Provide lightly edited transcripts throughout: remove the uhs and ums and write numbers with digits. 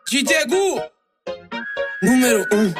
DJ Gu, número 1.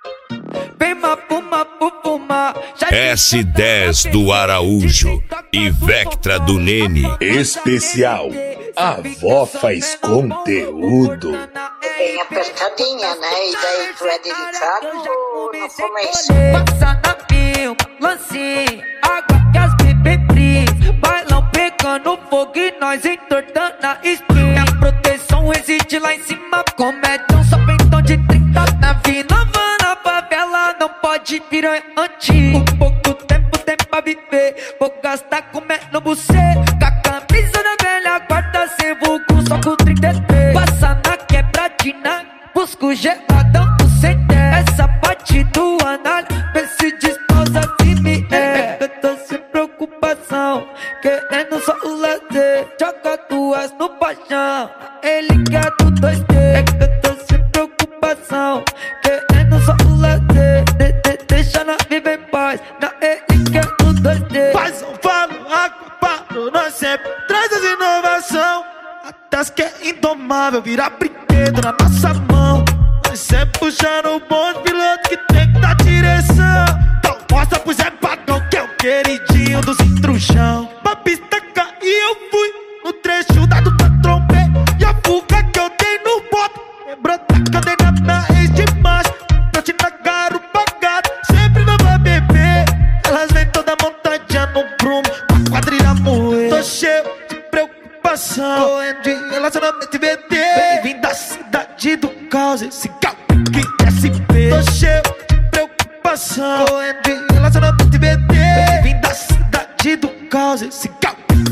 S10 do Araújo e Vectra do Nene. Especial, a avó faz conteúdo. Bem apertadinha, né? E daí tu é delicado no começo. Passa na filma, lance água que as bebê fris. Bailão pegando fogo e nós entortando a espinha. A proteção reside lá em cima. Comédia, só pentão de 30 na vila. Na favela não pode virar antigo. Pouco tempo tem pra viver. Vou gastar comendo você. Com a camisa da velha guarda sem vulgo, só com 33. Passa na quebradina, busco geladão do CT. Essa parte do análise, vê se disposa se me é. Eu tô sem preocupação, querendo só o lazer. Joga duas no paixão, ele quer do 2D. Eu tô sem preocupação, querendo só o lazer. Deixa na viver em paz, na ele quer do 2D. Faz um falo, água, paro, nós sempre traz as inovação. Até as que é indomável, virar brinquedo na nossa mão. Nós sempre puxando o bonde, piloto que tem que dar direção. Então mostra pro Zé Pagão que é o queridinho dos intruxão. Pra pista cair eu fui, no trecho dado pra trompei. E a fuga que eu dei no boto, lembrou da cadeira na ex de macho. Pra te nagar o pagado, sempre não vai beber. Elas vêm toda montadinha no prumo, pra quadrilha moer. Tô cheio de preocupação, correndo de relacionamento e VT. Bem-vindo da cidade do caos, esse que SP. Tô cheio de preocupação, correndo de relacionamento e VT. Bem-vindo da cidade do caos, esse que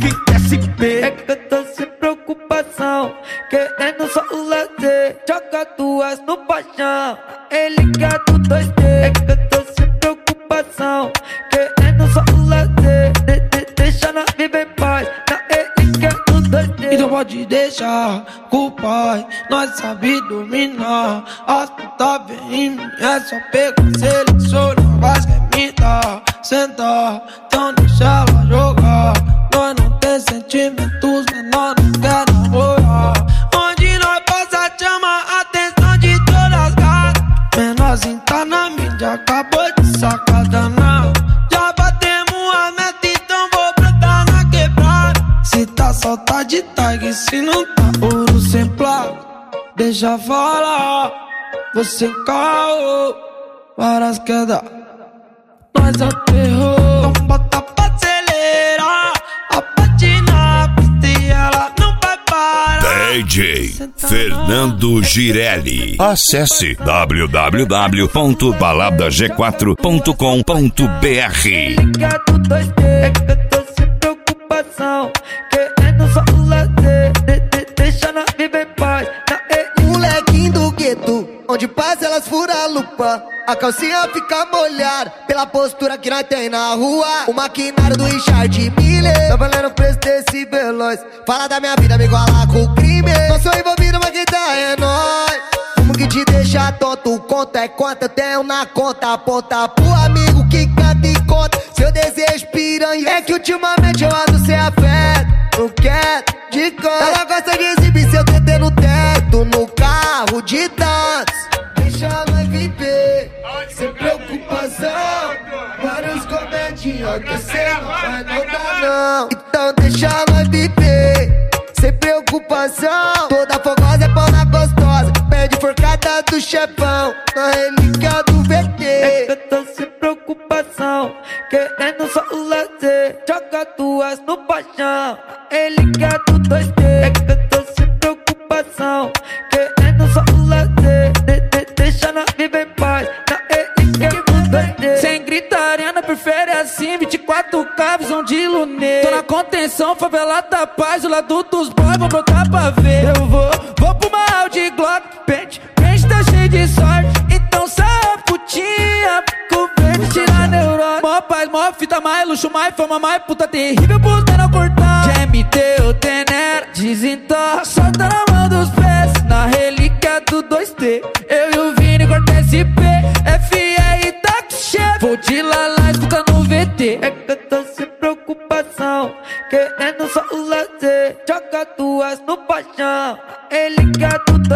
SP. É que eu tô sem preocupação, querendo só o lazer. Joga duas no paixão, ele quer do 2D. É que eu tô sem preocupação, querendo só o lazer. Deixa na viver em paz, na ele quer do 2D. Então pode deixar com o pai, nós sabe dominar. As putas vem em mim, é só pegar, selecionar. Mas quer me dar, sentar, então deixa ela jogar. Nós não tem sentimentos, menor não quer namorar. Onde nós passa chama a atenção de todas as gatas. Menorzinho tá na mídia, acabou de sacar danado. Já batemos a meta, então vou brotar na quebrada. Se tá só tá de tag, se não tá ouro sem placa. Deixa falar, você caô, várias quedas, nós aterrou. Então bota pra acelerar, a patinar, e ela não vai parar. DJ Fernando Girelli. Acesse www.baladag4.com.br. Ele quer do 2D, é que eu tô sem preocupação, querendo só o lazer. Deixa na viver em paz, na ele. Molequinho do gueto, onde passa elas furam a lupa. A calcinha fica molhada pela postura que nós tem na rua. O maquinário do Richard Miller tá valendo o preço desse veloz. Fala da minha vida, me iguala com o crime. Não sou envolvido, mas quem tá é nóis. Como que te deixa tonto, conta é quanto eu tenho na conta. Aponta pro amigo que canta e conta seu desejo piranha. É que ultimamente eu ando sem afeto, não quero de canto. Ela gosta de exibir seu TT no teto, no carro de dança. Deixa nós viver, sem preocupação. Vários comedinhos que cê não vai não dar não. Então deixa nós viver, sem preocupação. Toda fogosa é pau na gostosa, pede forcada do chefão, na relíquia do VT. É que eu tô sem preocupação, querendo só o lazer. Joga duas no paixão, ele quer do 2D. É que eu tô sem preocupação, querendo só o lazer. Deixa na viver em paz, na ele quer do 2D. Sem gritaria, não prefere assim, 24K, visão de lunê. Tô na contenção, favela da paz, o lado dos boys, vou brotar pra ver. Eu vou pro mal de Glock, pente tá cheio de sorte. Então sai putinha, fico verde, tira neurose. Mó paz, mó fita, mais luxo, mais fama, mais puta terrível, puta não cortar. GMT ou Tenera, desentorra, solta na mão dos pés, na relíquia do 2T. Eu e o Vini corta SP, FR e táxi chefe. Vou de lalá, escuta no VT. É que eu tô sem preocupação, querendo só o lazer. Joga duas no paixão, ele quer do 2D.